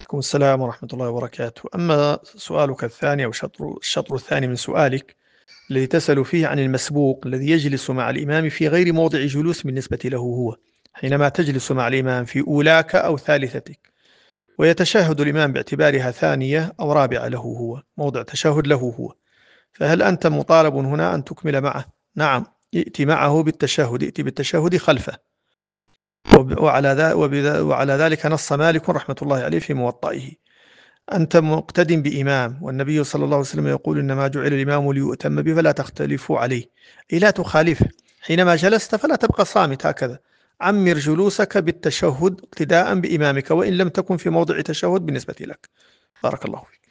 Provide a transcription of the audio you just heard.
وعليكم السلام ورحمة الله وبركاته. أما سؤالك الثاني أو الشطر الثاني من سؤالك الذي تسأل فيه عن المسبوق الذي يجلس مع الإمام في غير موضع جلوس بالنسبة له هو، حينما تجلس مع الإمام في أولاك أو ثالثتك ويتشهد الإمام باعتبارها ثانية أو رابعة له هو، موضع تشهد له هو، فهل أنت مطالب هنا أن تكمل معه؟ نعم، ائت معه بالتشهد، ائت بالتشهد خلفه. وعلى ذلك نص مالك رحمة الله عليه في موطئه: أنت مقتد بإمام، والنبي صلى الله عليه وسلم يقول: إنما جعل الإمام ليؤتم به فلا تختلفوا عليه، أي لا تخالفه. حينما جلست فلا تبقى صامت هكذا، عمر جلوسك بالتشهد اقتداء بإمامك وإن لم تكن في موضع تشهد بالنسبة لك. بارك الله فيك.